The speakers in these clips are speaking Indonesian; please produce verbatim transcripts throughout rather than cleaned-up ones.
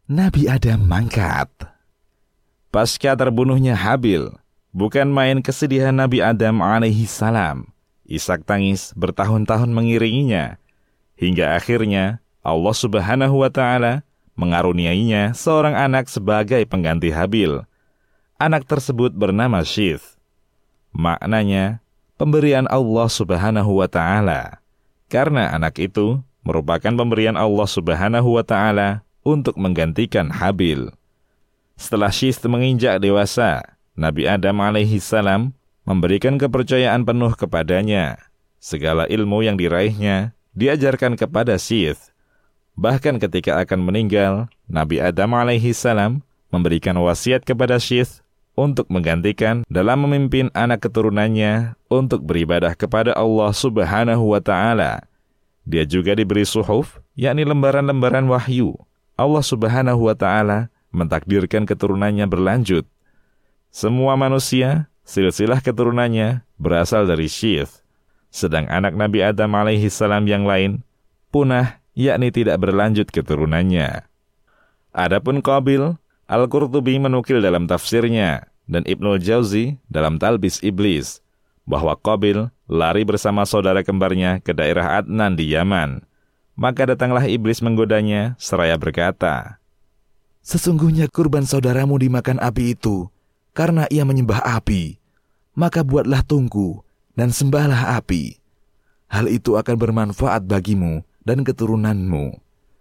Nabi Adam mangkat. Pasca terbunuhnya Habil, bukan main kesedihan Nabi Adam alaihi salam. Ishak tangis bertahun-tahun mengiringinya, hingga akhirnya Allah subhanahu wa ta'ala mengaruniainya seorang anak sebagai pengganti Habil. Anak tersebut bernama Syith. Maknanya, pemberian Allah subhanahu wa ta'ala. Karena anak itu merupakan pemberian Allah subhanahu wa ta'ala untuk menggantikan Habil. Setelah Syith menginjak dewasa, Nabi Adam alaihi salam memberikan kepercayaan penuh kepadanya. Segala ilmu yang diraihnya diajarkan kepada Syith. Bahkan ketika akan meninggal, Nabi Adam alaihi salam memberikan wasiat kepada Syith untuk menggantikan dalam memimpin anak keturunannya untuk beribadah kepada Allah subhanahu wa ta'ala. Dia juga diberi suhuf, yakni lembaran-lembaran wahyu. Allah subhanahu wa ta'ala mentakdirkan keturunannya berlanjut. Semua manusia, silsilah keturunannya berasal dari Syith. Sedang anak Nabi Adam alaihi salam yang lain punah, yakni tidak berlanjut keturunannya. Adapun Qabil, Al-Qurtubi menukil dalam tafsirnya dan Ibnul Jauzi dalam Talbis Iblis bahwa Qabil lari bersama saudara kembarnya ke daerah Adnan di Yaman. Maka datanglah iblis menggodanya seraya berkata, "Sesungguhnya kurban saudaramu dimakan api itu karena ia menyembah api. Maka buatlah tungku dan sembahlah api. Hal itu akan bermanfaat bagimu dan keturunanmu."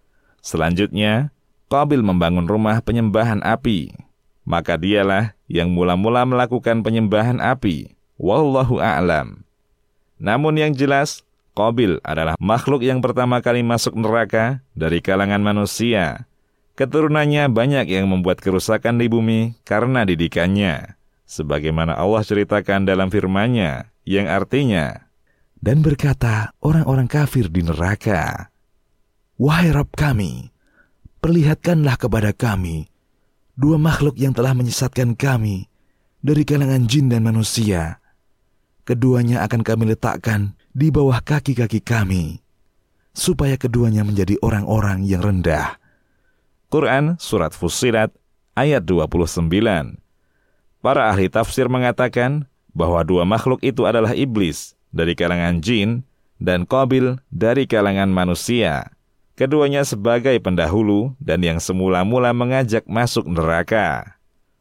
Selanjutnya, Qabil membangun rumah penyembahan api. Maka dialah yang mula-mula melakukan penyembahan api. Wallahu a'lam. Namun yang jelas, Qabil adalah makhluk yang pertama kali masuk neraka dari kalangan manusia. Keturunannya banyak yang membuat kerusakan di bumi karena didikannya. Sebagaimana Allah ceritakan dalam firman-Nya yang artinya, "Dan berkata orang-orang kafir di neraka, 'Wahai Rabb kami, perlihatkanlah kepada kami dua makhluk yang telah menyesatkan kami dari kalangan jin dan manusia. Keduanya akan kami letakkan di bawah kaki-kaki kami, supaya keduanya menjadi orang-orang yang rendah.'" Quran Surat Fussilat ayat dua puluh sembilan. Para ahli tafsir mengatakan bahwa dua makhluk itu adalah iblis dari kalangan jin dan Qabil dari kalangan manusia. Keduanya sebagai pendahulu dan yang semula-mula mengajak masuk neraka.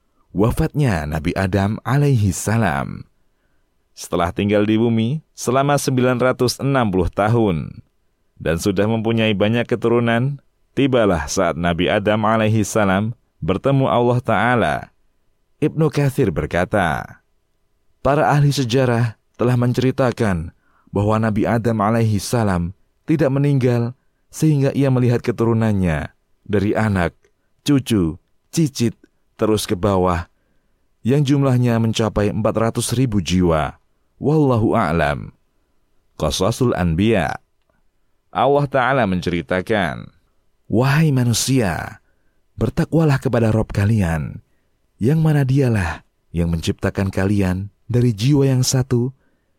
Wafatnya Nabi Adam alaihi salam. Setelah tinggal di bumi selama sembilan ratus enam puluh tahun dan sudah mempunyai banyak keturunan, tibalah saat Nabi Adam alaihi salam bertemu Allah Ta'ala. Ibnu Katsir berkata, para ahli sejarah telah menceritakan bahwa Nabi Adam alaihi salam tidak meninggal sehingga ia melihat keturunannya dari anak, cucu, cicit, terus ke bawah, yang jumlahnya mencapai empat ratus ribu jiwa. Wallahu a'lam. Qasasul Anbiya. Allah Ta'ala menceritakan, "Wahai manusia, bertakwalah kepada Rabb kalian, yang mana dialah yang menciptakan kalian dari jiwa yang satu,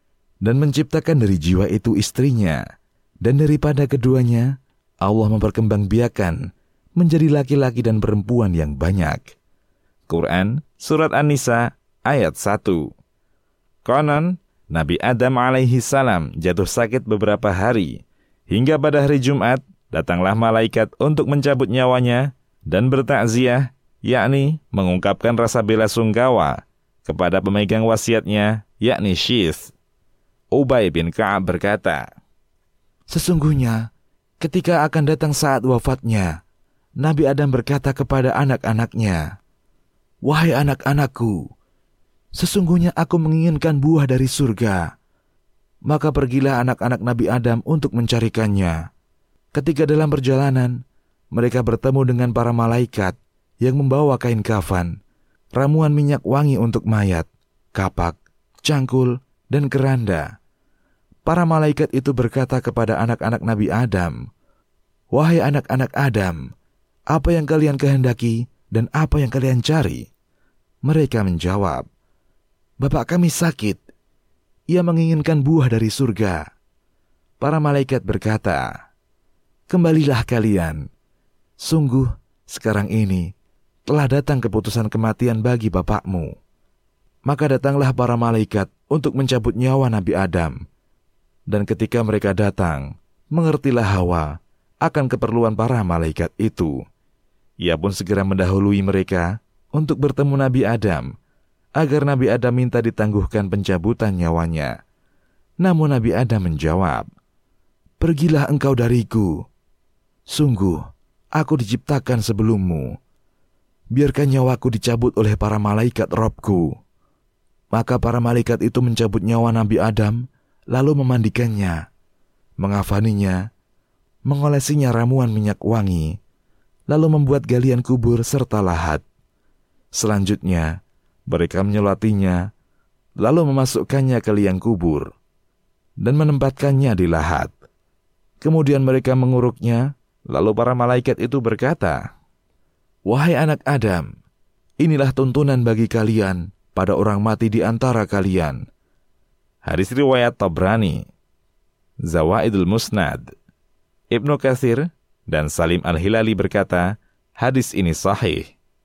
dan menciptakan dari jiwa itu istrinya, dan daripada keduanya, Allah memperkembangbiakan menjadi laki-laki dan perempuan yang banyak." Quran Surat An-Nisa ayat satu. Konon, Nabi Adam alaihi salam jatuh sakit beberapa hari, hingga pada hari Jumat, datanglah malaikat untuk mencabut nyawanya dan bertakziah, yakni mengungkapkan rasa bela sungkawa kepada pemegang wasiatnya, yakni Syith. Ubay bin Ka'ab berkata, "Sesungguhnya, ketika akan datang saat wafatnya, Nabi Adam berkata kepada anak-anaknya, 'Wahai anak-anakku, sesungguhnya aku menginginkan buah dari surga.' Maka pergilah anak-anak Nabi Adam untuk mencarikannya. Ketika dalam perjalanan, mereka bertemu dengan para malaikat yang membawa kain kafan, ramuan minyak wangi untuk mayat, kapak, cangkul, dan keranda. Para malaikat itu berkata kepada anak-anak Nabi Adam, 'Wahai anak-anak Adam, apa yang kalian kehendaki dan apa yang kalian cari?' Mereka menjawab, 'Bapak kami sakit. Ia menginginkan buah dari surga.' Para malaikat berkata, 'Kembalilah kalian. Sungguh, sekarang ini telah datang keputusan kematian bagi bapakmu. Maka datanglah para malaikat untuk mencabut nyawa Nabi Adam. Dan ketika mereka datang, mengertilah Hawa akan keperluan para malaikat itu. Ia pun segera mendahului mereka untuk bertemu Nabi Adam, agar Nabi Adam minta ditangguhkan pencabutan nyawanya. Namun Nabi Adam menjawab, "Pergilah engkau dariku. Sungguh, aku diciptakan sebelummu. Biarkan nyawaku dicabut oleh para malaikat Rabbku." Maka para malaikat itu mencabut nyawa Nabi Adam, lalu memandikannya, mengafaninya, mengolesinya ramuan minyak wangi, lalu membuat galian kubur serta lahat. Selanjutnya, mereka menyolatinya, lalu memasukkannya ke liang kubur, dan menempatkannya di lahat. Kemudian mereka menguruknya, lalu para malaikat itu berkata, "Wahai anak Adam, inilah tuntunan bagi kalian pada orang mati di antara kalian." Hadis riwayat Tabrani, Zawaidul Musnad. Ibnu Katsir dan Salim Al-Hilali berkata, hadis ini sahih.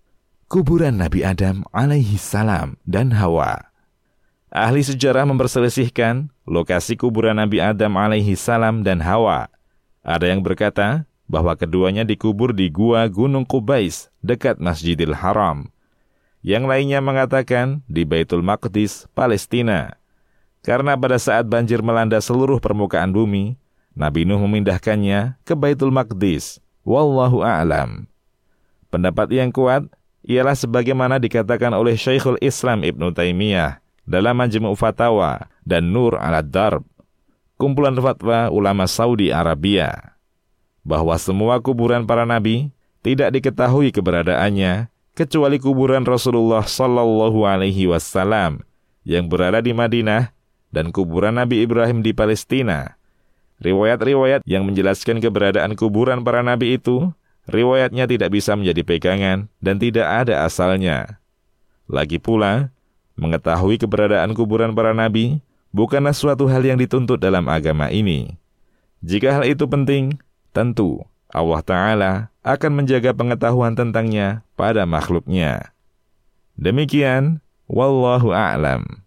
Kuburan Nabi Adam alaihi salam dan Hawa. Ahli sejarah memperselisihkan lokasi kuburan Nabi Adam alaihi salam dan Hawa. Ada yang berkata bahwa keduanya dikubur di gua Gunung Qubais dekat Masjidil Haram. Yang lainnya mengatakan di Baitul Maqdis, Palestina. Karena pada saat banjir melanda seluruh permukaan bumi, Nabi Nuh memindahkannya ke Baitul Maqdis. Wallahu a'lam. Pendapat yang kuat ialah sebagaimana dikatakan oleh Syekhul Islam Ibnu Taimiyah dalam Majmu' Fatawa dan Nur al-Darb, kumpulan fatwa ulama Saudi Arabia, bahwa semua kuburan para nabi tidak diketahui keberadaannya kecuali kuburan Rasulullah Sallallahu Alaihi Wasallam yang berada di Madinah dan kuburan Nabi Ibrahim di Palestina. Riwayat-riwayat yang menjelaskan keberadaan kuburan para nabi itu, riwayatnya tidak bisa menjadi pegangan dan tidak ada asalnya. Lagi pula, mengetahui keberadaan kuburan para nabi bukanlah suatu hal yang dituntut dalam agama ini. Jika hal itu penting, tentu Allah Ta'ala akan menjaga pengetahuan tentangnya pada makhluknya. Demikian, wallahu a'lam.